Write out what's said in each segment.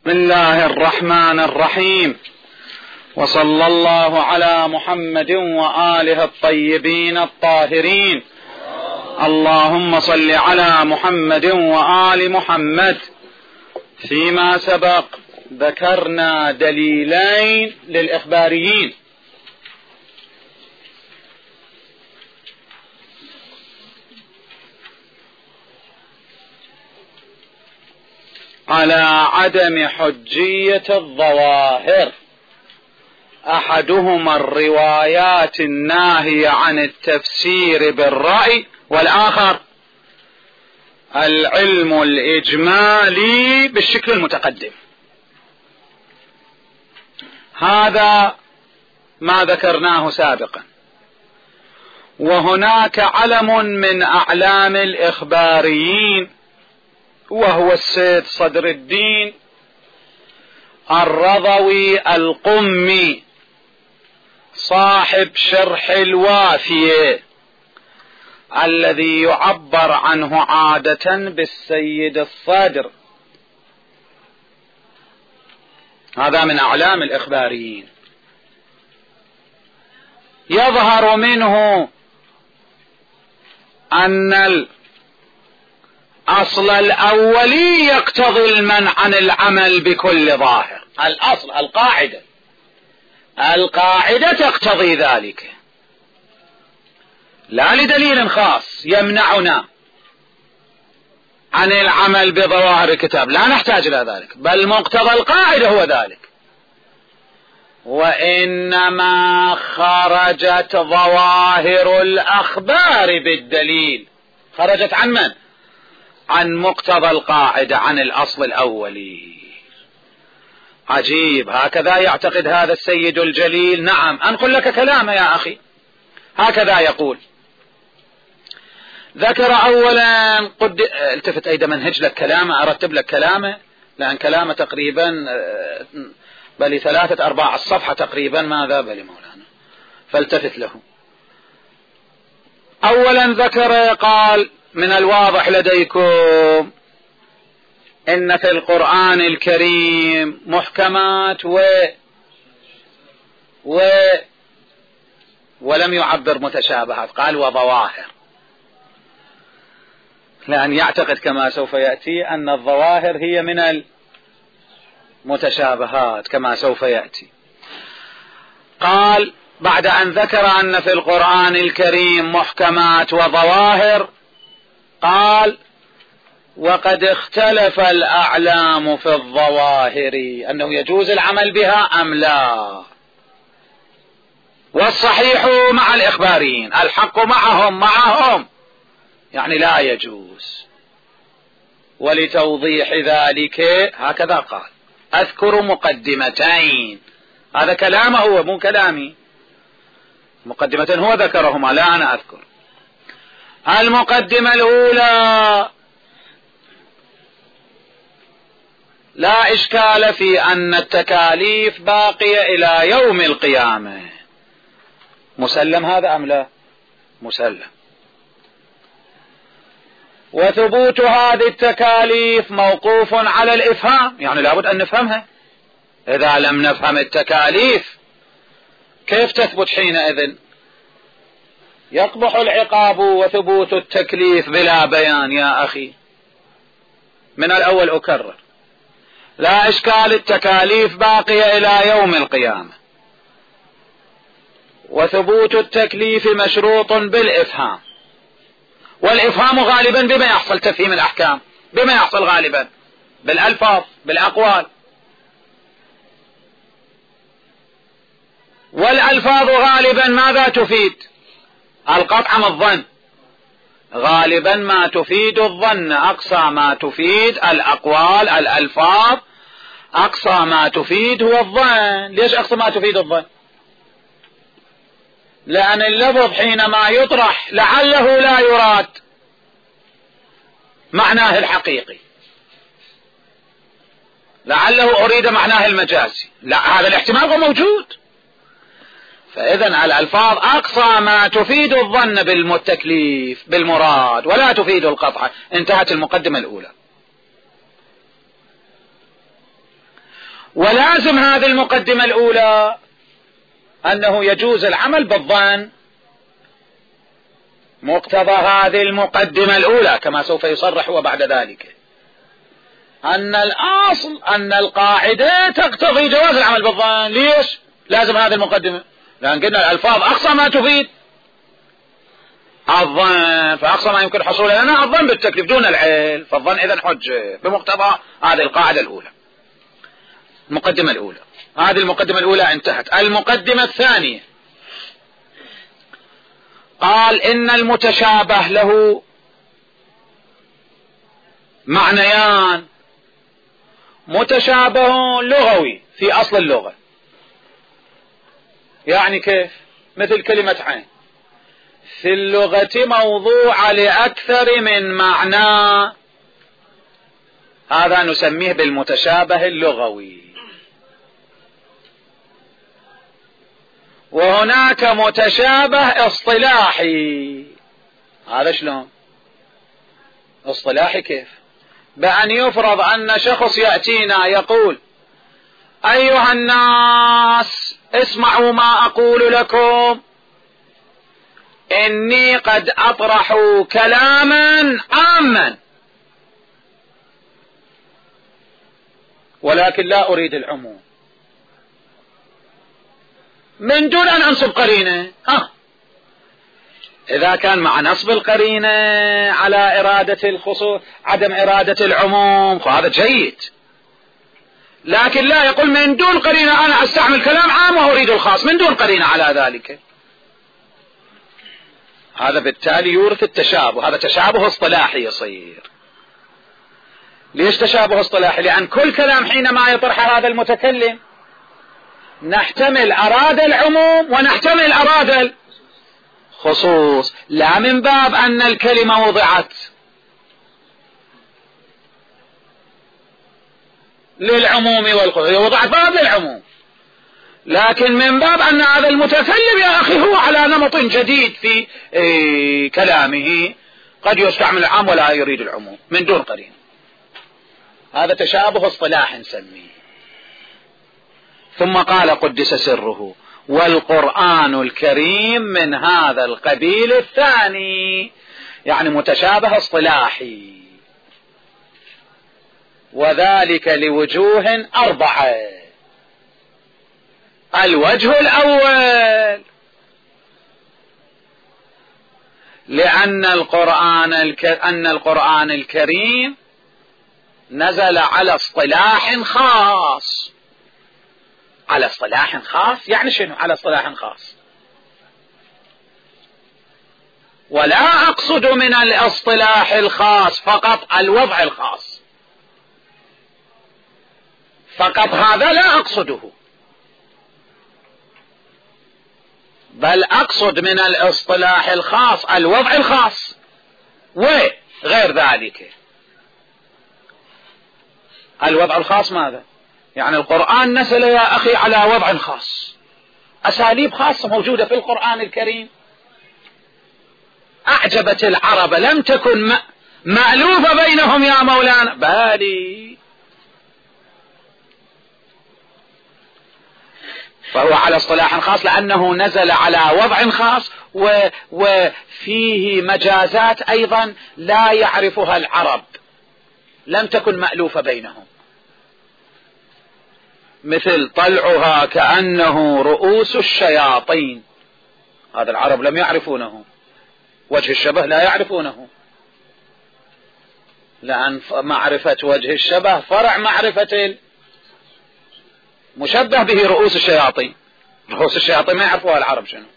بسم الله الرحمن الرحيم، وصلى الله على محمد وآله الطيبين الطاهرين. اللهم صل على محمد وآل محمد. فيما سبق ذكرنا دليلين للإخباريين، على عدم حجية الظواهر. أحدهما الروايات الناهية عن التفسير بالرأي، والآخر العلم الإجمالي بالشكل المتقدم. هذا ما ذكرناه سابقا. وهناك علم من أعلام الإخباريين، وهو السيد صدر الدين الرضوي القمي صاحب شرح الوافية، الذي يعبر عنه عادة بالسيد الصدر. هذا من أعلام الإخباريين. يظهر منه أن الأصل الأولي يقتضي المنع عن العمل بكل ظاهر. الأصل، القاعدة تقتضي ذلك، لا لدليل خاص يمنعنا عن العمل بظواهر الكتاب، لا نحتاج إلى ذلك، بل مقتضى القاعدة هو ذلك. وإنما خرجت ظواهر الأخبار بالدليل. خرجت عن من؟ عن مقتضى القاعدة، عن الأصل الأولي. عجيب، هكذا يعتقد هذا السيد الجليل؟ نعم، أنقل لك كلامه يا أخي. هكذا يقول. ذكر أولا التفت أيضا منهج لك كلامه، أرتب لك كلامه، لأن كلامه تقريبا بل 3/4 الصفحة تقريبا. ماذا بل مولانا؟ فالتفت له. أولا ذكر، قال: من الواضح لديكم إن في القرآن الكريم محكمات ولم يعبر متشابهات، قال وظواهر، لأن يعتقد كما سوف يأتي أن الظواهر هي من المتشابهات كما سوف يأتي. قال بعد أن ذكر أن في القرآن الكريم محكمات وظواهر، قال: وقد اختلف الأعلام في الظواهر، أنه يجوز العمل بها أم لا. والصحيح مع الإخباريين، الحق معهم يعني لا يجوز. ولتوضيح ذلك هكذا قال: أذكر مقدمتين. هذا كلامه هو، مو كلامي. مقدمتين هو ذكرهما، لا أنا أذكر. المقدمة الأولى: لا إشكال في أن التكاليف باقية إلى يوم القيامة. مسلم هذا أم لا؟ مسلم. وثبوت هذه التكاليف موقوف على الإفهام، يعني لابد أن نفهمها. إذا لم نفهم التكاليف كيف تثبت حينئذ؟ يقبح العقاب وثبوت التكليف بلا بيان يا أخي. من الأول أكرر: لا إشكال، التكاليف باقية إلى يوم القيامة، وثبوت التكليف مشروط بالإفهام. والإفهام غالبا بما يحصل تفهيم الأحكام، بما يحصل غالبا بالألفاظ، بالأقوال. والألفاظ غالبا ماذا تفيد؟ القطع من الظن. غالبا ما تفيد الظن، أقصى ما تفيد الأقوال، الألفاظ أقصى ما تفيد هو الظن. ليش أقصى ما تفيد الظن؟ لأن اللفظ حينما يطرح لعله لا يراد معناه الحقيقي، لعله أريد معناه المجازي، لا، هذا الاحتمال هو موجود. فإذن الألفاظ أقصى ما تفيد الظن بالتكليف بالمراد، ولا تفيد القطع. انتهت المقدمة الأولى. ولازم هذه المقدمة الأولى أنه يجوز العمل بالظن. مقتضى هذه المقدمة الأولى كما سوف يصرح هو بعد ذلك أن الأصل أن القاعدة تقتضي جواز العمل بالظن. ليش لازم هذه المقدمة؟ لأن قلنا الألفاظ أقصى ما تفيد الظن، فأقصى ما يمكن حصوله لنا الظن بالتكليف دون العلم، فالظن إذن حجة بمقتضى هذه القاعدة الأولى. المقدمة الأولى، هذه المقدمة الأولى انتهت. المقدمة الثانية قال إن المتشابه له معنيان. متشابه لغوي في أصل اللغة، يعني كيف؟ مثل كلمة عين في اللغة موضوع لأكثر من معنى، هذا نسميه بالمتشابه اللغوي. وهناك متشابه اصطلاحي. هذا شلون اصطلاحي؟ كيف؟ بأن يفرض أن شخص يأتينا يقول أيها الناس اسمعوا ما أقول لكم، إني قد أطرح كلاما عاما ولكن لا أريد العموم، من دون أن أنصب قرينة. إذا كان مع نصب القرينة على إرادة الخصوص عدم إرادة العموم فهذا جيد، لكن لا يقول من دون قرينة أنا أستعمل كلام عام وأريد الخاص من دون قرينة على ذلك. هذا بالتالي يورث التشابه، هذا تشابه اصطلاحي يصير. ليش تشابه اصطلاحي؟ لأن كل كلام حينما يطرح هذا المتكلم نحتمل أراد العموم ونحتمل أراد الخصوص، لا من باب أن الكلمة وضعت للعموم والخصوص، وضعت باب للعموم، لكن من باب أن هذا المتكلم يا أخي هو على نمط جديد في كلامه، قد يستعمل العام ولا يريد العموم من دون قرين. هذا تشابه اصطلاح نسميه. ثم قال قدس سره والقرآن الكريم من هذا القبيل الثاني، يعني متشابه اصطلاحي، وذلك لوجوه 4. الوجه الأول لأن القرآن الكريم نزل على اصطلاح خاص. على اصطلاح خاص يعني شنو؟ على اصطلاح خاص، ولا أقصد من الاصطلاح الخاص فقط الوضع الخاص فقط، هذا لا أقصده، بل أقصد من الاصطلاح الخاص الوضع الخاص وغير ذلك. الوضع الخاص ماذا؟ يعني القرآن نزل يا أخي على وضع خاص، أساليب خاصة موجودة في القرآن الكريم أعجبت العرب، لم تكن مألوفة بينهم يا مولانا، بالي. فهو على اصطلاح خاص لأنه نزل على وضع خاص، وفيه مجازات أيضا لا يعرفها العرب، لم تكن مألوفة بينهم، مثل طلعها كأنه رؤوس الشياطين، هذا العرب لم يعرفونه، وجه الشبه لا يعرفونه، لأن معرفة وجه الشبه فرع معرفة المشبه به رؤوس الشياطين. رؤوس الشياطين ما يعرفوها العرب شنو،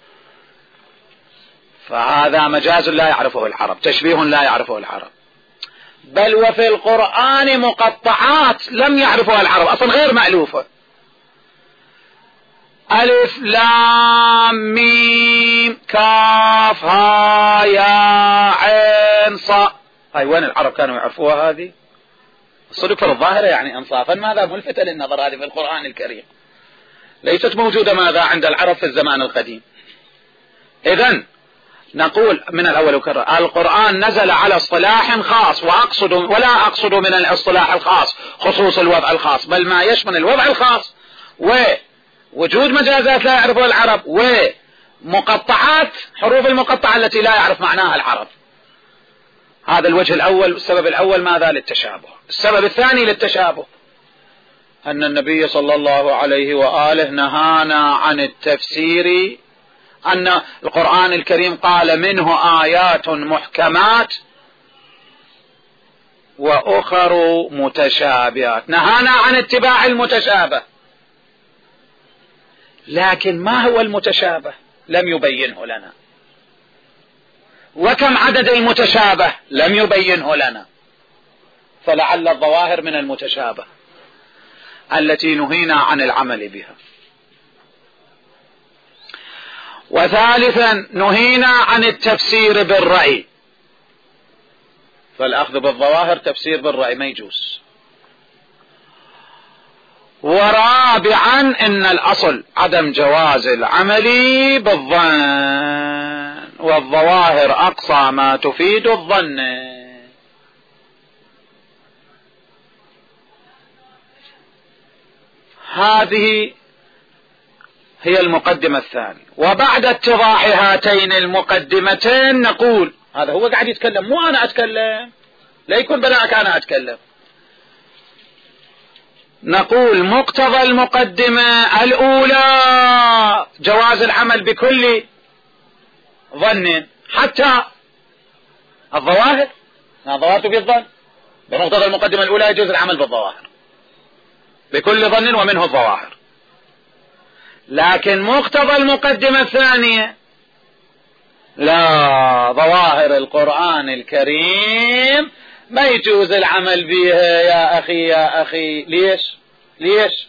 فهذا مجاز لا يعرفه العرب، تشبيه لا يعرفه العرب. بل وفي القرآن مقطعات لم يعرفها العرب أصلا، غير مألوفة، ألف لام ميم كاف ها يا عين صا، هاي وين العرب كانوا يعرفوها هذه؟ الصدق الظاهرة يعني انصافا ماذا ملفتة للنظر هذه في القرآن الكريم، ليست موجودة ماذا عند العرب في الزمان القديم. إذن نقول من الأول وكرر القرآن نزل على اصطلاح خاص، ولا أقصد من الاصطلاح الخاص خصوص الوضع الخاص، بل ما يشمل الوضع الخاص ووجود مجازات لا يعرفها العرب، ومقطعات حروف المقطعة التي لا يعرف معناها العرب. هذا الوجه الأول. السبب الأول ماذا؟ للتشابه. السبب الثاني للتشابه أن النبي صلى الله عليه وآله نهانا عن التفسير، أن القرآن الكريم قال منه آيات محكمات وأخر متشابهات، نهانا عن اتباع المتشابه. لكن ما هو المتشابه؟ لم يبينه لنا. وكم عدد المتشابه؟ لم يبينه لنا. فلعل الظواهر من المتشابه التي نهينا عن العمل بها. وثالثا نهينا عن التفسير بالرأي، فالأخذ بالظواهر تفسير بالرأي ما يجوز. ورابعا إن الأصل عدم جواز العمل بالظن، والظواهر أقصى ما تفيد الظن. هذه هي المقدمة الثانية. وبعد اتضاح هاتين المقدمتين نقول، هذا هو قاعد يتكلم مو أنا أتكلم، لا يكون بلاك أنا أتكلم. نقول مقتضى المقدمة الأولى جواز العمل بكل ظن، حتى الظواهر تفيد الظن. بمقتضى المقدمة الأولى يجوز العمل بالظواهر بكل ظن ومنه الظواهر. لكن مقتضى المقدمة الثانية لا، ظواهر القرآن الكريم ما يجوز العمل بها يا أخي يا أخي. ليش؟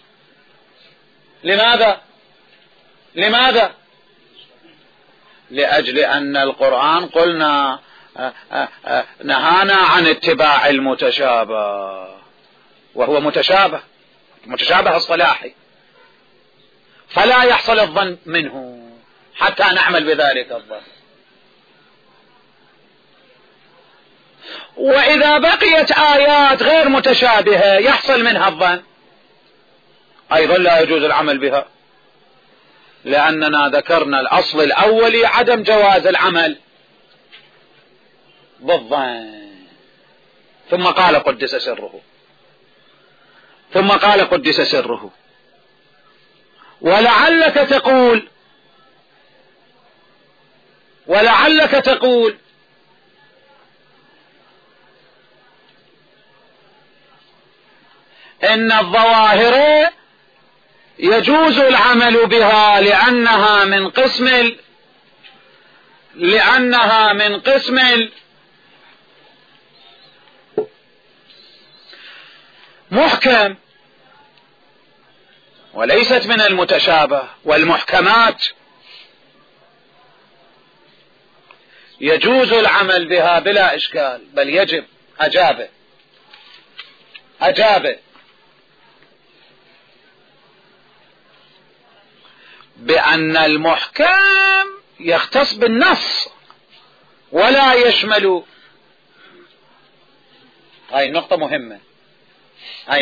لماذا؟ لأجل أن القرآن قلنا نهانا عن اتباع المتشابه، وهو متشابه اصطلاحي، فلا يحصل الظن منه حتى نعمل بذلك الظن. وإذا بقيت آيات غير متشابهة يحصل منها الظن، أيضا لا يجوز العمل بها، لأننا ذكرنا الأصل الأول عدم جواز العمل بالظن. ثم قال قدس سره. ولعلك تقول إن الظواهر يجوز العمل بها لأنها من قسم محكم وليست من المتشابه. والمحكمات يجوز العمل بها بلا إشكال، بل يجب. أجاب بأن المحكم يختص بالنص ولا يشمل. هاي نقطة مهمة، هاي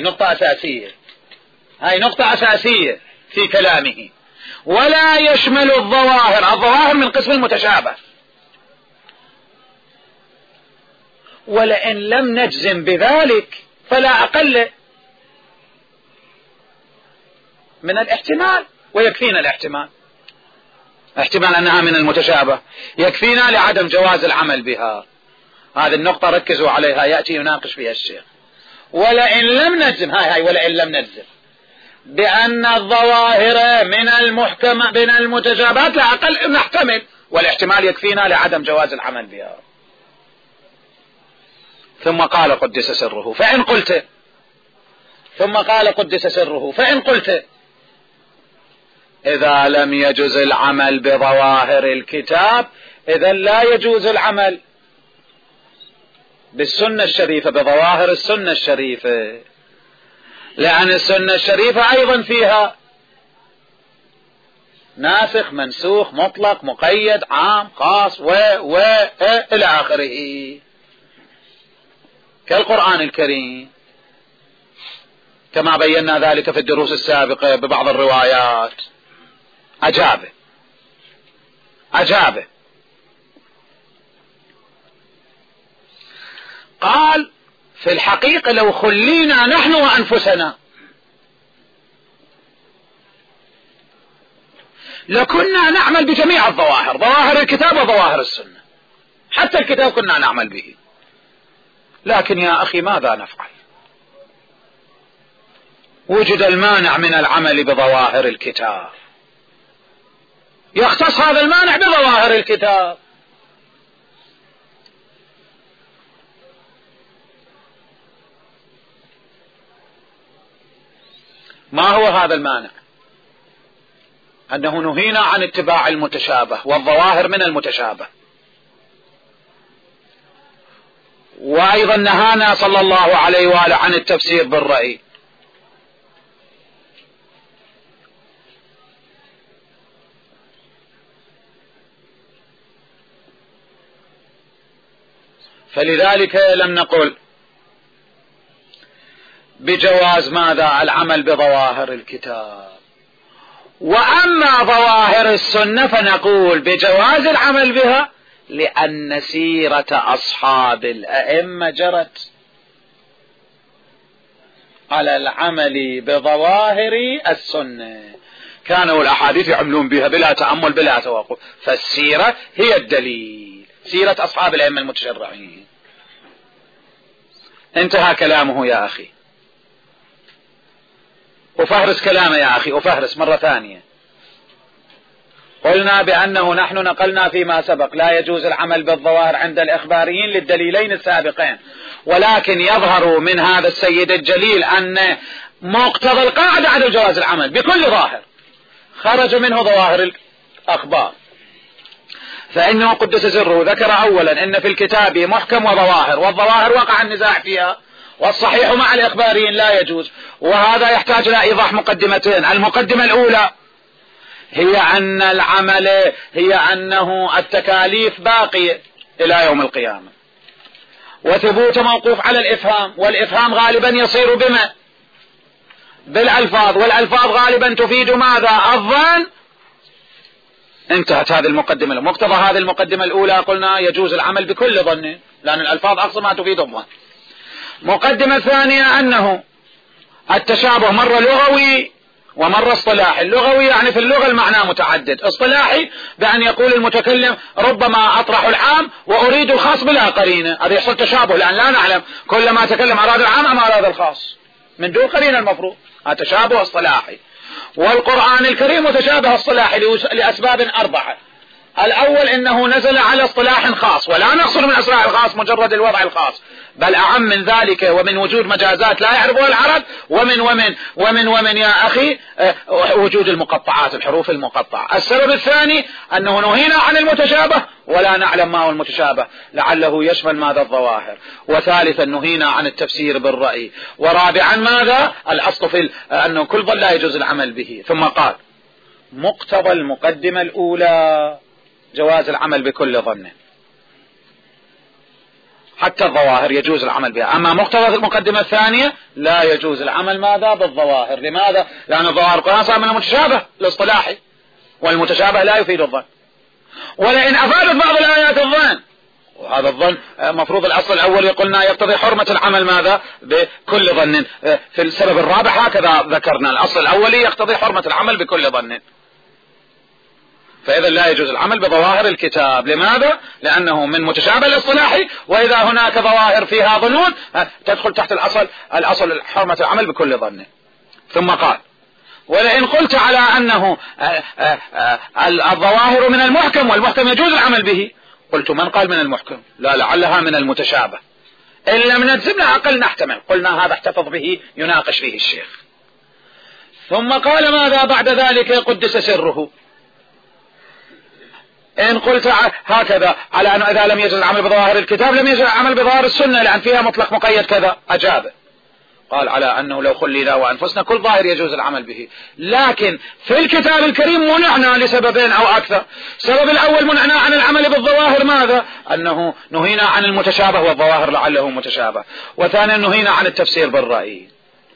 نقطة أساسية في كلامه. ولا يشمل الظواهر من قسم المتشابه. ولئن لم نجزم بذلك فلا أقل من الاحتمال، ويكفينا احتمال أنها من المتشابه يكفينا لعدم جواز العمل بها. هذه النقطة ركزوا عليها، يأتي يناقش فيها الشيخ. ولئن لم نجزم بأن الظواهر من المتشابهات لا أقل نحتمل، والاحتمال يكفينا لعدم جواز العمل بها. ثم قال قدس سره فإن قلت إذا لم يجوز العمل بظواهر الكتاب إذا لا يجوز العمل بالسنة الشريفة، بظواهر السنة الشريفة، لأن السنة الشريفة أيضا فيها ناسخ منسوخ مطلق مقيد عام خاص إلى آخره كالقرآن الكريم، كما بينا ذلك في الدروس السابقة ببعض الروايات. أجابه قال: في الحقيقة لو خلينا نحن وأنفسنا لكنا نعمل بجميع الظواهر، ظواهر الكتاب وظواهر السنة، حتى الكتاب كنا نعمل به. لكن يا أخي ماذا نفعل؟ وجد المانع من العمل بظواهر الكتاب، يختص هذا المانع بظواهر الكتاب. ما هو هذا المانع؟ أنه نهينا عن اتباع المتشابه والظواهر من المتشابه، وأيضا نهانا صلى الله عليه وآله عن التفسير بالرأي. فلذلك لم نقل بجواز ماذا؟ العمل بظواهر الكتاب. وأما ظواهر السنة فنقول بجواز العمل بها، لأن سيرة أصحاب الأئمة جرت على العمل بظواهر السنة، كانوا الأحاديث يعملون بها بلا تأمل بلا توقف، فالسيرة هي الدليل، سيرة أصحاب الأئمة المتشرعين. انتهى كلامه يا أخي. أفهرس كلامه يا أخي، أفهرس مرة ثانية. قلنا بأنه نحن نقلنا فيما سبق لا يجوز العمل بالظواهر عند الإخباريين للدليلين السابقين، ولكن يظهر من هذا السيد الجليل أن مقتضى القاعدة عدم جواز العمل بكل ظاهر، خرج منه ظواهر الأخبار. فإنه قدس سره ذكر أولا أن في الكتاب محكم وظواهر، والظواهر وقع النزاع فيها، والصحيح مع الإخباريين لا يجوز. وهذا يحتاج إلى إيضاح مقدمتين. المقدمة الأولى هي أنه التكاليف باقية إلى يوم القيامة، وثبوت موقوف على الإفهام، والإفهام غالبا يصير بما؟ بالألفاظ، والألفاظ غالبا تفيد ماذا؟ الظن. انتهت هذه المقدمة. مقتضى هذه المقدمة الأولى قلنا يجوز العمل بكل ظن، لأن الألفاظ أقصى ما تفيد الظن. مقدمة ثانية أنه التشابه مرة لغوي ومرة اصطلاحي. اللغوي يعني في اللغة المعنى متعدد، اصطلاحي بأن يقول المتكلم ربما أطرح العام وأريد الخاص بلا قرينة، هذا يحصل تشابه، لأن لا نعلم كل ما تكلم أراد العام أم أراد الخاص من دون قرينة المفروض، هذا تشابه اصطلاحي. والقرآن الكريم متشابه اصطلاحي لأسباب 4. الأول أنه نزل على اصطلاح خاص، ولا نقصد من اصطلاح الخاص مجرد الوضع الخاص، بل أعم من ذلك، ومن وجود مجازات لا يعرفها العرب، ومن يا أخي وجود المقطعات، الحروف المقطعة. السبب الثاني أنه نهينا عن المتشابه ولا نعلم ما هو المتشابه، لعله يشمل ماذا؟ الظواهر. وثالثا نهينا عن التفسير بالرأي. ورابعا ماذا؟ الأصل في أنه كل ظن لا يجوز العمل به. ثم قال مقتضى المقدمة الأولى جواز العمل بكل ظن، حتى الظواهر يجوز العمل بها. أما مقتضى المقدمة الثانية لا يجوز العمل ماذا؟ بالظواهر. لماذا؟ لأن الظواهر القرآن صار من المتشابه الاصطلاحي، والمتشابه لا يفيد الظن. ولئن أفادت بعض الآيات الظن، وهذا الظن مفروض الأصل الأول قلنا يقتضي حرمة العمل ماذا؟ بكل ظن. في السبب الرابع هكذا ذكرنا، الأصل الأولي يقتضي حرمة العمل بكل ظن. فإذا لا يجوز العمل بظواهر الكتاب. لماذا؟ لأنه من متشابه الاصطلاحي، وإذا هناك ظواهر فيها ظنون تدخل تحت الأصل حرمة العمل بكل ظن. ثم قال ولئن قلت على أنه الظواهر من المحكم، والمحكم يجوز العمل به، قلت من قال من المحكم؟ لا، لعلها من المتشابه. إن لم نجزم أقل نحتمل. قلنا هذا احتفظ به يناقش فيه الشيخ. ثم قال ماذا بعد ذلك؟ قدس سره. إن قلت هكذا على أنه إذا لم يجوز العمل بظواهر الكتاب لم يجوز العمل بظواهر السنة، لأن فيها مطلق مقيد كذا. أجاب قال على أنه لو خلينا وأنفسنا كل ظاهر يجوز العمل به، لكن في الكتاب الكريم منعنا لسببين أو أكثر. السبب الأول منعنا عن العمل بالظواهر، ماذا؟ أنه نهينا عن المتشابه والظواهر لعله متشابه، وثانيا نهينا عن التفسير بالرأي.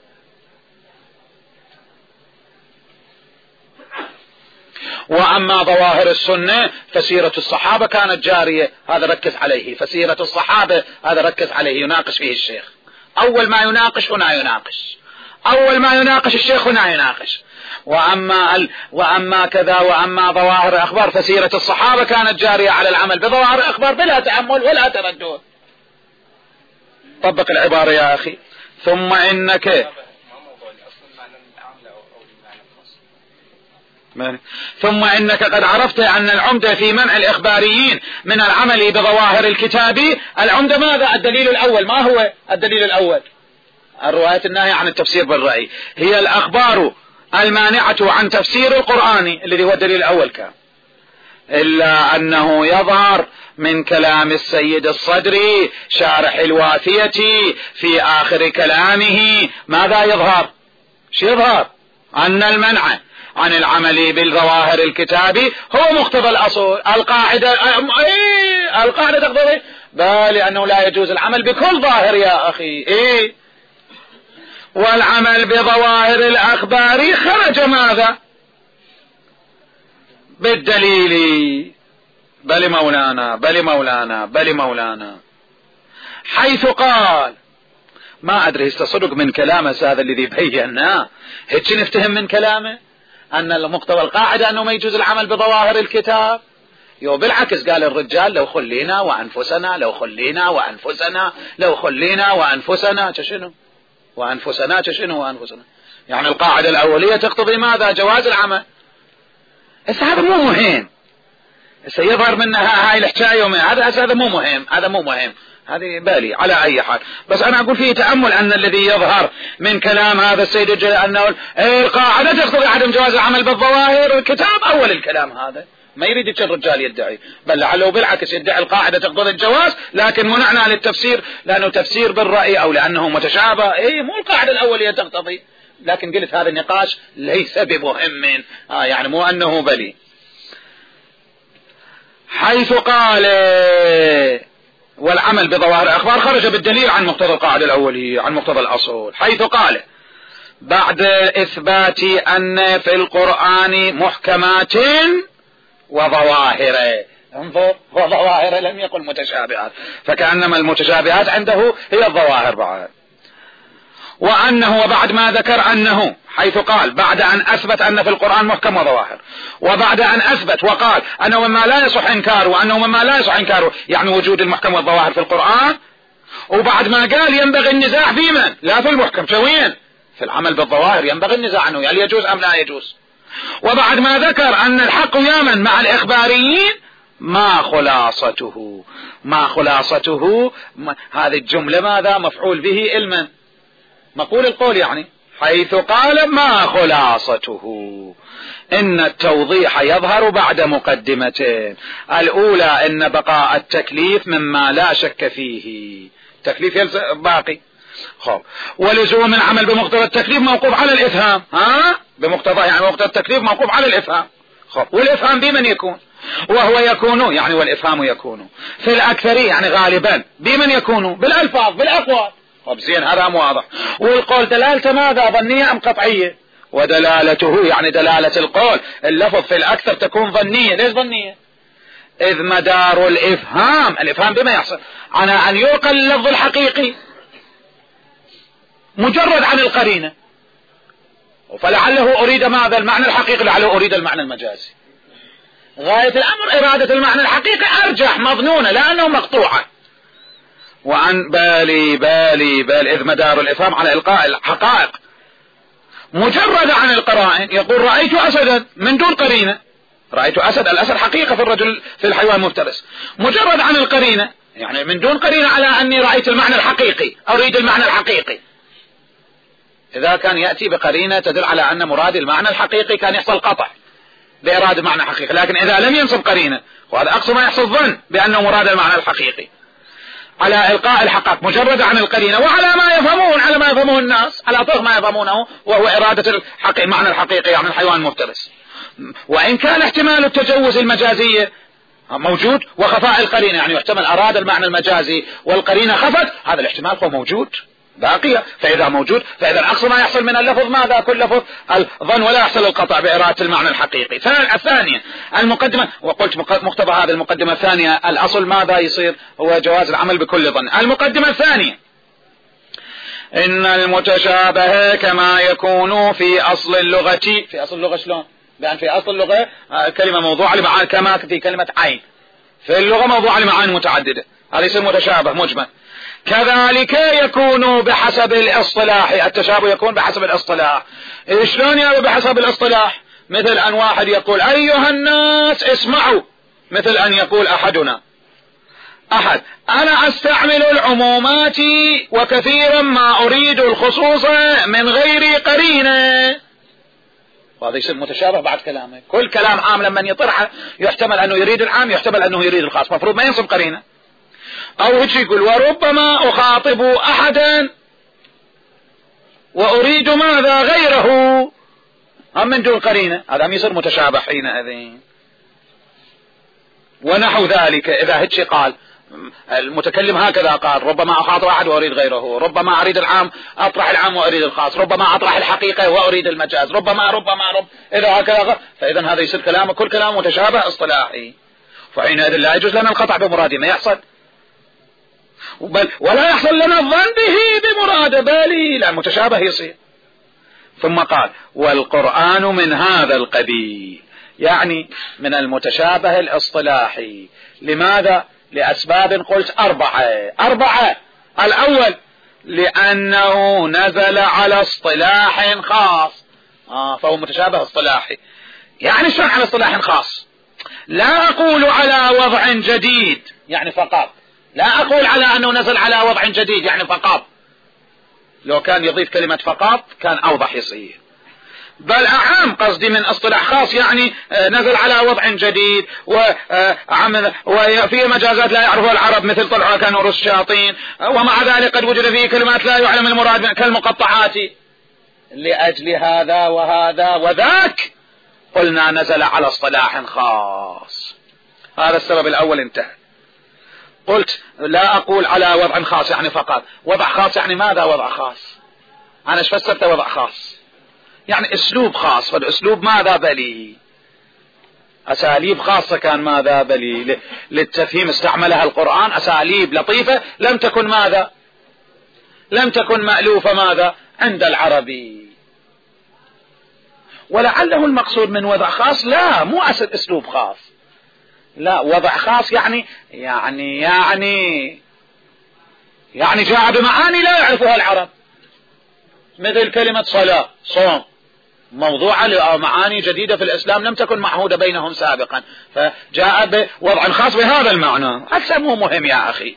وأما ظواهر السنة فسيرة الصحابة كانت جارية، هذا ركز عليه، فسيرة الصحابة هذا ركز عليه، يناقش فيه الشيخ. أول ما يناقش هنا يناقش، أول ما يناقش الشيخ هنا يناقش. وأما كذا وأما ظواهر الأخبار فسيرة الصحابة كانت جارية على العمل بظواهر الأخبار بلا تأمل ولا تردد. طبق العبارة يا أخي. ثم إنك قد عرفت أن العمدة في منع الإخباريين من العمل بظواهر الكتاب، العمدة ماذا؟ الدليل الأول. ما هو الدليل الأول؟ الرواية الناهية عن التفسير بالرأي، هي الأخبار المانعة عن تفسير القرآن الذي هو الدليل الأول كان، إلا أنه يظهر من كلام السيد الصدري شارح الوافية في آخر كلامه. ماذا يظهر؟ شو يظهر؟ أن المنع عن العمل بالظواهر الكتابي هو مقتضى الأصول. القاعدة تقتضي لأنه لا يجوز العمل بكل ظاهر يا أخي. والعمل بظواهر الأخبار خرج ماذا؟ بالدليل. بل مولانا حيث قال، ما أدري استصدق من كلامه هذا الذي بيناه، هيك نفتهم من كلامه أن المقتضى القاعدة أنه ما يجوز العمل بظواهر الكتاب. بالعكس قال الرجال لو خلينا وأنفسنا، لو خلينا وأنفسنا شنو وأنفسنا، يعني القاعدة الأولية تقتضي ماذا؟ جواز العمل. هذا مو مهم، سيظهر منها هاي الحكاية هذا مو مهم، هذه بالي على أي حال. بس أنا أقول فيه تأمل أن الذي يظهر من كلام هذا السيد الجليل أنه القاعدة تقتضي عدم جواز العمل بالظواهر الكتاب. أول الكلام هذا ما يريد الرجال يدعي، بل لعله بالعكس يدعي القاعدة تقتضي الجواز، لكن منعنا للتفسير لأنه تفسير بالرأي أو لأنه متشابه. مو القاعدة الأولية تقتضي. لكن قلت هذا النقاش ليس بمهم، يعني مو أنه بلي. حيث قال والعمل بظواهر الأخبار خرج بالدليل عن مقتضى القاعدة الأولية، عن مقتضى الأصول. حيث قال بعد إثبات أن في القرآن محكمات وظواهر، انظر، وظواهر لم يقل متشابهات، فكأنما المتشابهات عنده هي الظواهر بعد. وأنه وبعد ما ذكر أنه، حيث قال بعد أن أثبت أن في القرآن محكم وظواهر، وبعد أن أثبت وقال أنه مما لا يصح إنكاره وأنه مما لا يصح إنكاره يعني وجود المحكم والظواهر في القرآن. وبعد ما قال ينبغي النزاع في من؟ لا في المحكم، شوين في العمل بالظواهر ينبغي النزاع عنه، هل يجوز أم لا يجوز. وبعد ما ذكر أن الحق يامن مع الإخباريين، ما خلاصته هذه الجملة ماذا؟ مفعول به علما، مقول القول يعني. حيث قال ما خلاصته، إن التوضيح يظهر بعد مقدمتين. الأولى إن بقاء التكليف مما لا شك فيه، تكليف باقي. ولزوم العمل بمقتضى التكليف موقوف على الإفهام. بمقتضى يعني مقتضى التكليف موقوف على الإفهام. والإفهام بمن يكون؟ وهو يكون يعني والإفهام يكون في الأكثر يعني غالبا بمن يكون؟ بالألفاظ بالأقوال. زين هذا واضح. والقول دلالته ماذا؟ ظنية أم قطعية؟ ودلالته يعني دلالة القول اللفظ في الأكثر تكون ظنية. ليش ظنية؟ إذ مدار الإفهام بما يحصل على أن يعقل اللفظ الحقيقي مجرد عن القرينة، فلعله أريد ماذا؟ المعنى الحقيقي، لعله أريد المعنى المجازي. غاية الأمر إرادة المعنى الحقيقي أرجح مظنونة لأنه مقطوعة. وعن بالي إذ مدار الإفهام على إلقاء الحقائق مجرد عن القرائن. يقول رأيت أسدا من دون قرينة، رأيت أسد، الأسد حقيقة في الرجل في الحيوان مفترس، مجرد عن القرينة يعني من دون قرينة على أني رأيت المعنى الحقيقي، أريد المعنى الحقيقي. إذا كان يأتي بقرينة تدل على أن مراد المعنى الحقيقي كان يحصل قطع بإرادة معنى حقيقي. لكن إذا لم ينصب قرينة، وهذا أقصى ما يحصل ظن بأنه مراد المعنى الحقيقي. على إلقاء الحقائق مجرد عن القرينة، وعلى ما يفهمون، على ما يفهمه الناس، على طرق ما يفهمونه، وهو إرادة المعنى الحقيقي يعني الحيوان المفترس. وإن كان احتمال التجوز المجازية موجود وخفاء القرينة، يعني يحتمل أراد المعنى المجازي والقرينة خفت، هذا الاحتمال هو موجود باقية. فإذا موجود فإذا أقصى ما يحصل من اللفظ ماذا؟ كل لفظ الظن ولا يحصل القطع بإرادة المعنى الحقيقي. الثانية المقدمة، وقلت مقتضى هذه المقدمة الثانية الأصل ماذا يصير؟ هو جواز العمل بكل ظن. المقدمة الثانية إن المتشابه كما يكون في أصل اللغة. في أصل اللغة شلون؟ لأن في أصل اللغة كلمة موضوعة لمعاني، كما في كلمة عين في اللغة موضوعة لمعاني متعددة، هذا يصير متشابه مجمل. كذلك يكون بحسب الاصطلاح، التشابه يكون بحسب الاصطلاح. شلون يعني بحسب الاصطلاح؟ مثل أن واحد يقول أيها الناس اسمعوا، مثل أن يقول أحدنا أحد أنا أستعمل العمومات وكثيرا ما أريد الخصوص من غير قرينة، وهذا يصير متشابه بعد كلامه. كل كلام عام لما يطرح يحتمل أنه يريد العام، يحتمل أنه يريد الخاص، مفروض ما ينصب قرينة. أو هيك يقول وربما أخاطب أحدا وأريد ماذا غيره هم من دون قرينة، هذا يصير متشابه حينئذ. ونحو ذلك إذا هيك قال المتكلم هكذا قال ربما أخاطب أحد وأريد غيره، ربما أريد العام أطرح العام وأريد الخاص، ربما أطرح الحقيقة وأريد المجاز، ربما إذا هكذا، فإذا هذا يصير كلامه كل كلام متشابه اصطلاحي، فحينئذ لا يجوز لنا القطع بمراده، ما يحصل، ولا يحصل لنا الظن به بمراده، بل لا متشابه يصير. ثم قال والقرآن من هذا القبيل، يعني من المتشابه الاصطلاحي. لماذا؟ لأسباب قلت أربعة. الأول لأنه نزل على اصطلاح خاص، فهو متشابه اصطلاحي. يعني شلون على اصطلاح خاص؟ لا أقول على وضع جديد يعني فقط، لا أقول على أنه نزل على وضع جديد يعني فقط، لو كان يضيف كلمة فقط كان أوضح يصير، بل أعم قصدي من اصطلاح خاص، يعني نزل على وضع جديد وفي مجازات لا يعرفها العرب مثل طلعها كنور الشياطين، ومع ذلك قد وجد فيه كلمات لا يعلم المراد كالمقطعات. لأجل هذا وهذا وذاك قلنا نزل على اصطلاح خاص، هذا السبب الأول انتهى. قلت لا أقول على وضع خاص يعني فقط، وضع خاص يعني ماذا وضع خاص؟ أنا ايش فسرت وضع خاص؟ يعني اسلوب خاص، فالاسلوب ماذا بلي؟ اساليب خاصة كان ماذا بلي للتفهيم استعملها القرآن، اساليب لطيفة لم تكن ماذا؟ لم تكن مألوفة ماذا؟ عند العربي. ولعله المقصود من وضع خاص لا مو اسلوب خاص، لا وضع خاص يعني جاء بمعاني لا يعرفها العرب، مثل كلمة صلاة صوم، موضوعة لمعاني جديدة في الإسلام لم تكن معهودة بينهم سابقا، فجاء بوضع خاص بهذا المعنى. هذا مو مهم يا أخي.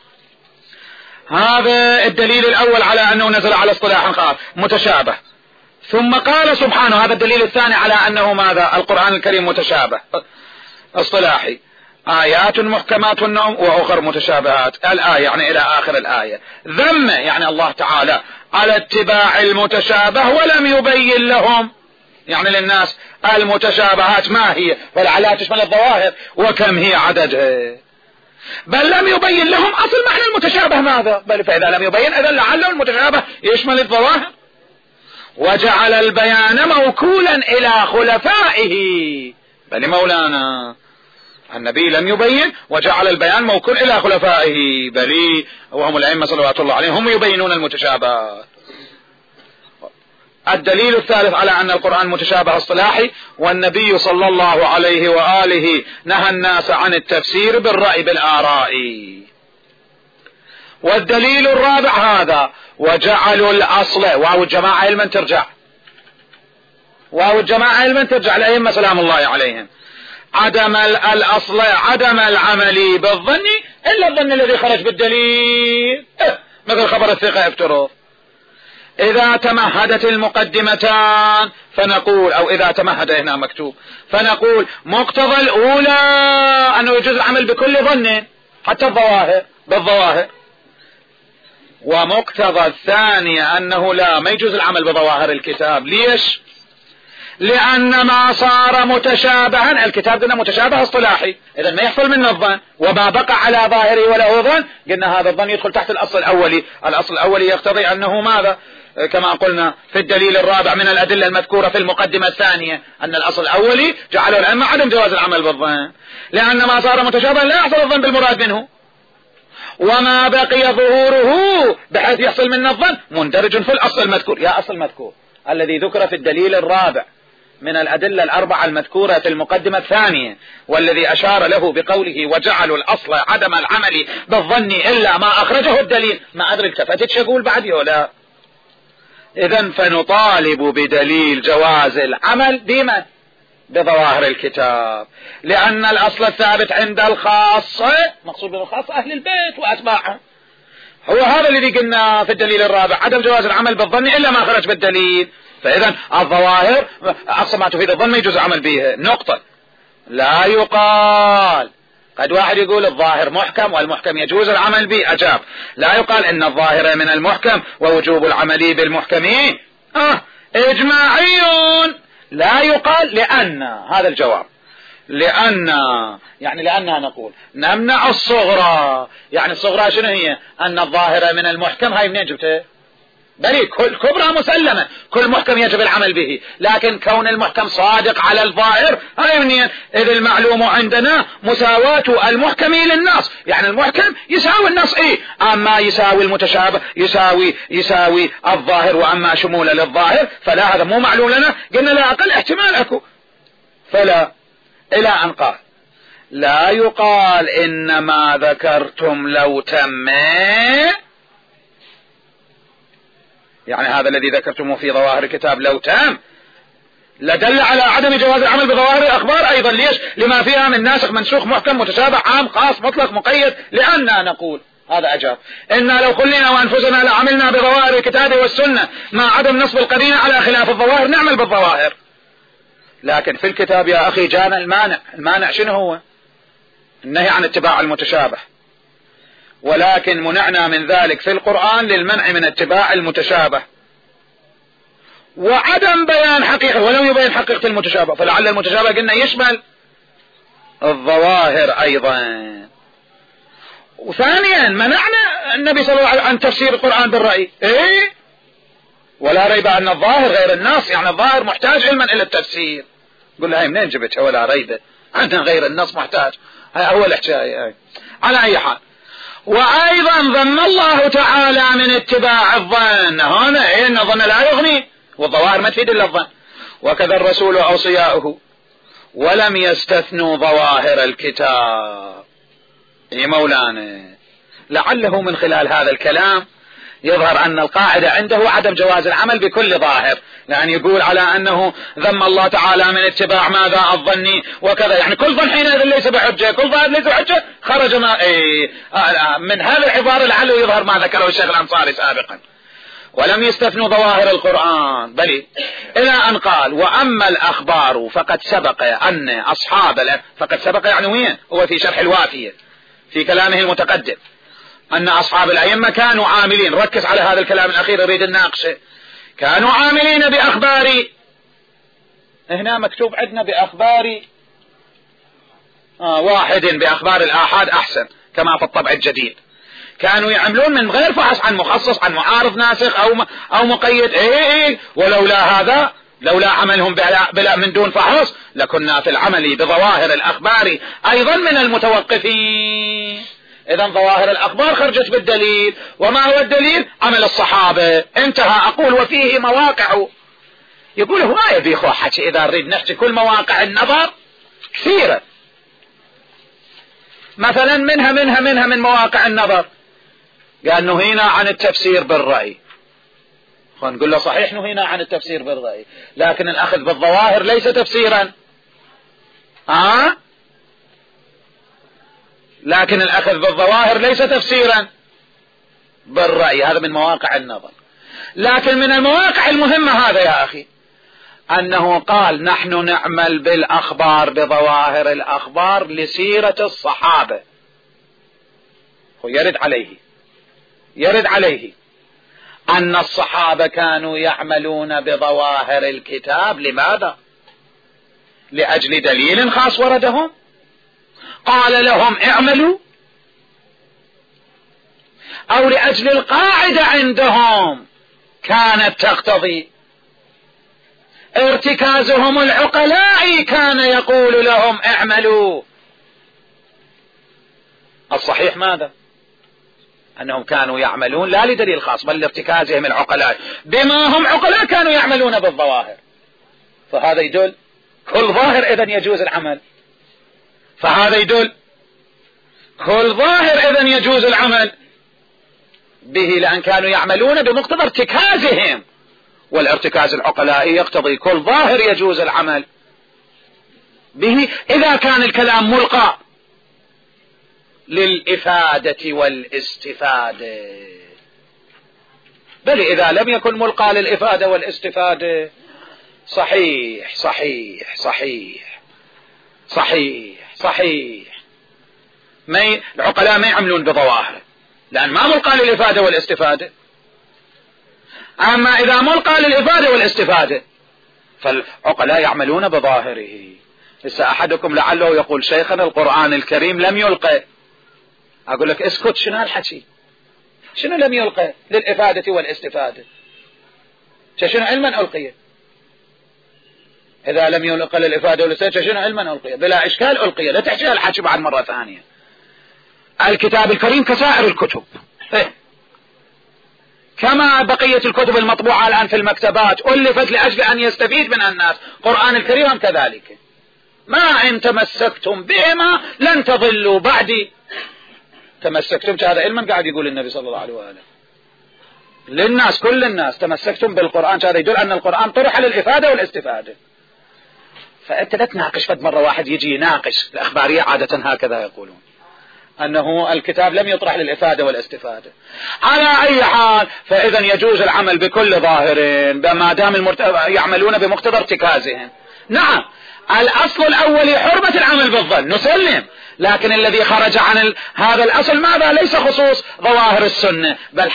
هذا الدليل الأول على أنه نزل على اصطلاح خاص متشابه. ثم قال سبحانه، هذا الدليل الثاني على أنه ماذا؟ القرآن الكريم متشابه اصطلاحي، آيات محكمات وأخر متشابهات. الآية يعني إلى آخر الآية. ذم يعني الله تعالى على اتباع المتشابه ولم يبين لهم، يعني للناس المتشابهات ما هي، ولعلها تشمل الظواهر وكم هي عددها، بل لم يبين لهم أصل معنى المتشابه ماذا، بل فإذا لم يبين إذن لعله المتشابه يشمل الظواهر. وجعل البيان موكولا إلى خلفائه، بل مولانا النبي لم يبين وجعل البيان موكول إلى خلفائه، بل وهم الأئمة صلوات الله عليهم هم يبينون المتشابهات. الدليل الثالث على أن القرآن متشابه اصطلاحي، والنبي صلى الله عليه وآله نهى الناس عن التفسير بالرأي بالآراء. والدليل الرابع هذا وجعلوا الأصل، واو الجماعة علما ترجع، واو الجماعة علما ترجع الأئمة سلام الله عليهم، عدم الأصل عدم العمل بالظن إلا الظن الذي خرج بالدليل، مثل خبر الثقة افترض. إذا تمهدت المقدمتان فنقول، أو إذا تمهد هنا مكتوب، فنقول مقتضى الأولى أنه يجوز العمل بكل ظن حتى الظواهر بالظواهر، ومقتضى الثانية أنه لا ما يجوز العمل بظواهر الكتاب. ليش؟ لأن ما صار متشابها، الكتاب قلنا متشابه اصطلاحي، إذا ما يحصل منه الظن، وما بقى على ظاهره وله ظن قلنا هذا الظن يدخل تحت الأصل الأولي. الأصل الأولي يقتضي أنه ماذا؟ كما قلنا في الدليل الرابع من الأدلة المذكورة في المقدمة الثانية أن الأصل الأولي جعله الأئمة عدم جواز العمل بالظن، لأن ما صار متشابها لا يحصل الظن بالمراد منه، وما بقي ظهوره بحيث يحصل منه الظن مندرج في الأصل المذكور. يا أصل المذكور الذي ذكر في الدليل الرابع من الأدلة الأربعة المذكورة في المقدمة الثانية، والذي أشار له بقوله وجعلوا الأصل عدم العمل بالظن إلا ما أخرجه الدليل. ما أدري التفتت شقول بعد ولا. إذن فنطالب بدليل جواز العمل بما بظواهر الكتاب، لأن الأصل الثابت عند الخاصة، مقصود بالخاصة أهل البيت وأتباعهم، هو هذا الذي قلنا في الدليل الرابع عدم جواز العمل بالظن إلا ما خرج بالدليل. فإذا الظواهر أقصى ما تفيد الظن ما يجوز العمل به. نقطة. لا يقال قد واحد يقول الظاهر محكم والمحكم يجوز العمل به، أجاب لا يقال إن الظاهر من المحكم ووجوب العمل بالمحكم إجماعي. لا يقال لأن هذا الجواب، لأننا نقول نمنع الصغرى. يعني الصغرى شنو هي؟ أن الظاهر من المحكم، هاي منين جبته؟ بل كل كبرى مسلمة، كل محكم يجب العمل به، لكن كون المحكم صادق على الظاهر هاي منين؟ إذ المعلوم عندنا مساواة المحكم للنص، يعني المحكم يساوي النص أما يساوي المتشابه يساوي الظاهر، وأما شمول للظاهر فلا، هذا مو معلوم لنا. قلنا لا أقل احتمال أكو، فلا. إلى أن قال لا يقال إن ما ذكرتم لو تم، يعني هذا الذي ذكرتموه في ظواهر الكتاب لو تم لدل على عدم جواز العمل بظواهر الأخبار أيضا. ليش؟ لما فيها من ناسخ منسوخ محكم متشابه عام خاص مطلق مقيد. لأننا نقول هذا أجاب إنا لو خلينا وأنفسنا لعملنا بظواهر الكتاب والسنة مع عدم نصب القرينة على خلاف الظواهر، نعمل بالظواهر. لكن في الكتاب يا أخي جانا المانع شنو هو؟ النهي عن اتباع المتشابه، ولكن منعنا من ذلك في القرآن للمنع من اتباع المتشابه وعدم بيان حقيقة، ولم يبين حقيقة المتشابه، فلعل المتشابه قلنا يشمل الظواهر أيضا. وثانيا منعنا النبي صلى الله عليه وسلم عن تفسير القرآن بالرأي، ولا ريب أن الظاهر غير النص، يعني الظاهر محتاج علما إلى التفسير. قل هاي منين جبتها؟ ولا ريب عندنا غير النص محتاج، هاي أول حكاية. على أي حال، وأيضا ذم الله تعالى من اتباع الظن، هنا إن الظن لا يغني، والظواهر ما تفيد إلا الظن، وكذا الرسول وأوصياؤه ولم يستثنوا ظواهر الكتاب. مولانا لعله من خلال هذا الكلام يظهر أن القاعدة عنده عدم جواز العمل بكل ظاهر، لأن يقول على أنه ذم الله تعالى من اتباع ماذا الظني وكذا، يعني كل ظن حينئذ ليس بحجة، كل ظاهر ليس بحجة، خرج من هذا العبارة لعله يظهر ما ذكره الشيخ الأنصاري سابقا. ولم يستثنوا ظواهر القرآن، بل إلى أن قال وأما الأخبار فقد سبق أن أصحاب، فقد سبق يعني وين؟ هو في شرح الوافية في كلامه المتقدم، أن أصحاب الأئمة كانوا عاملين، ركز على هذا الكلام الأخير يريد الناقشة، كانوا عاملين بأخبار، هنا مكتوب عندنا بأخبار واحد، بأخبار الآحاد أحسن كما في الطبع الجديد، كانوا يعملون من غير فحص عن مخصص عن معارض ناسخ أو مقيد. ولولا هذا، لولا عملهم بلا من دون فحص لكنا في العمل بظواهر الأخبار أيضا من المتوقفين. إذن ظواهر الأخبار خرجت بالدليل، وما هو الدليل؟ عمل الصحابة، انتهى. أقول وفيه مواقع، يقول هو ما يبي حكي، إذا نريد نحكي كل مواقع النظر كثيرة، مثلا منها من مواقع النظر قال نهينا عن التفسير بالرأي، نقول له صحيح نهينا عن التفسير بالرأي، لكن الأخذ بالظواهر ليس تفسيرا، لكن الأخذ بالظواهر ليس تفسيرا بالرأي، هذا من مواقع النظر. لكن من المواقع المهمة هذا يا أخي أنه قال نحن نعمل بالأخبار بظواهر الأخبار لسيرة الصحابة، ويرد عليه يرد عليه أن الصحابة كانوا يعملون بظواهر الكتاب. لماذا؟ لأجل دليل خاص وردهم، قال لهم اعملوا، أو لأجل القاعدة عندهم كانت تقتضي ارتكازهم العقلاء، كان يقول لهم اعملوا. الصحيح ماذا؟ أنهم كانوا يعملون لا لدليل خاص بل لارتكازهم العقلاء، بما هم عقلاء كانوا يعملون بالظواهر. فهذا يدل كل ظاهر إذن يجوز العمل، فهذا يدل كل ظاهر إذن يجوز العمل به، لأن كانوا يعملون بمقتضى ارتكازهم، والارتكاز العقلائي يقتضي كل ظاهر يجوز العمل به إذا كان الكلام ملقى للإفادة والاستفادة. بل إذا لم يكن ملقى للإفادة والاستفادة صحيح صحيح صحيح صحيح صحيح العقلاء ما يعملون بظواهر، لأن ما ملقى للإفادة والاستفادة. أما إذا ملقى للإفادة والاستفادة فالعقلاء يعملون بظاهره. لسه أحدكم لعله يقول شيخنا القرآن الكريم لم يلقى. أقول لك اسكت، شنو هالحكي؟ شنو لم يلقى للإفادة والاستفادة؟ شنو علما ألقيه؟ إذا لم يلقى للإفادة والاستفادة شنو علما ألقيه؟ بلا إشكال ألقيه، لا تحكي هالحكي بعد مرة ثانية. الكتاب الكريم كسائر الكتب، كما بقية الكتب المطبوعة الآن في المكتبات ألفت لأجل أن يستفيد منها الناس، قرآن الكريم كذلك. ما إن تمسكتم بهما لن تضلوا بعدي. تمسكتم، هذا علما قاعد يقول النبي صلى الله عليه وآله للناس، كل الناس تمسكتم بالقرآن، هذا يدل أن القرآن طرح للإفادة والاستفادة. فأنت لا تناقش فد مرة واحد يجي يناقش. الأخبارية عادة هكذا يقولون، أنه الكتاب لم يطرح للإفادة والاستفادة. على أي حال فإذا يجوز العمل بكل ظاهر ما دام يعملون بمقتضى ارتكازهم. نعم، الأصل الأول حرمة العمل بالظن نسلم، لكن الذي خرج عن هذا الأصل ماذا؟ ليس خصوص ظواهر السنة، بل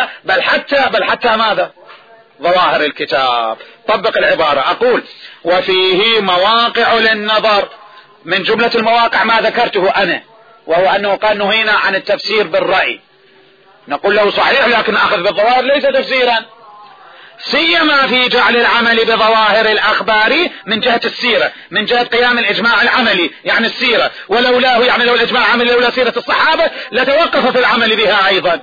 حتى ماذا؟ ظواهر الكتاب. طبق العبارة. أقول وفيه مواقع للنظر، من جملة المواقع ما ذكرته أنا، وهو أنه قال نهينا عن التفسير بالرأي. نقول له صحيح، لكن أخذ بالظواهر ليس تفسيرا، سيما في جعل العمل بظواهر الأخبار من جهة السيرة، من جهة قيام الإجماع العملي يعني السيرة، ولولاه يعني لو الإجماع العملي لولا سيرة الصحابة لتوقف في العمل بها أيضا.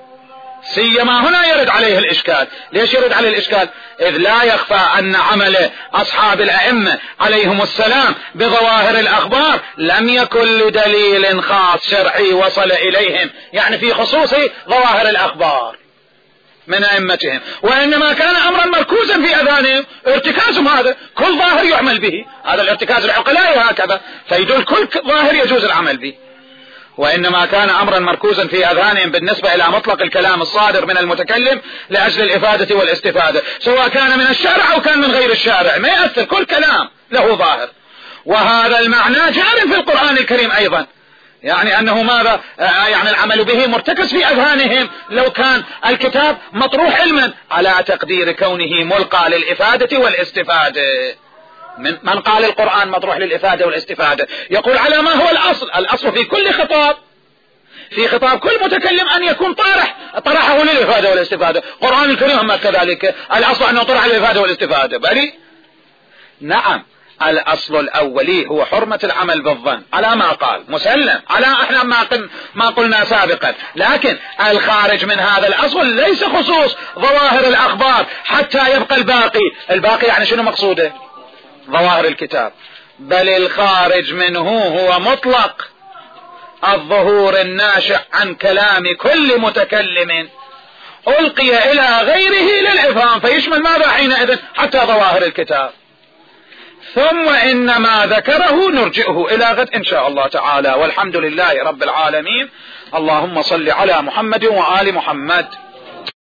سيما هنا يرد عليه الإشكال. ليش يرد عليه الإشكال؟ إذ لا يخفى أن عمل أصحاب الأئمة عليهم السلام بظواهر الأخبار لم يكن لدليل خاص شرعي وصل إليهم، يعني في خصوص ظواهر الأخبار من أئمتهم، وإنما كان أمرا مركوزا في أذانهم. ارتكازهم هذا كل ظاهر يعمل به، هذا الارتكاز العقلائي هكذا، فيدل كل ظاهر يجوز العمل به. وإنما كان أمرا مركوزا في أذهانهم بالنسبة إلى مطلق الكلام الصادر من المتكلم لأجل الإفادة والاستفادة، سواء كان من الشارع أو كان من غير الشارع، ما يأثر، كل كلام له ظاهر. وهذا المعنى جار في القرآن الكريم أيضا، يعني أنه ماذا؟ يعني العمل به مرتكز في أذهانهم لو كان الكتاب مطروح علما، على تقدير كونه ملقى للإفادة والاستفادة. من قال القرآن مطروح للإفادة والاستفادة؟ يقول على ما هو الأصل. الأصل في كل خطاب، في خطاب كل متكلم أن يكون طرحه للإفادة والاستفادة. القرآن الكريم هم كذلك، الأصل أنه طرح للإفادة والاستفادة. بل نعم، الأصل الأولي هو حرمة العمل بالظن على ما قال، مسلم على احنا ما قلنا سابقا، لكن الخارج من هذا الأصل ليس خصوص ظواهر الأخبار حتى يبقى الباقي يعني شنو مقصوده؟ ظواهر الكتاب. بل الخارج منه هو مطلق الظهور الناشئ عن كلام كل متكلم ألقي إلى غيره للإفهام، فيشمل ماذا حينئذ؟ حتى ظواهر الكتاب. ثم إن ما ذكره نرجئه إلى غد إن شاء الله تعالى، والحمد لله رب العالمين. اللهم صل على محمد وآل محمد.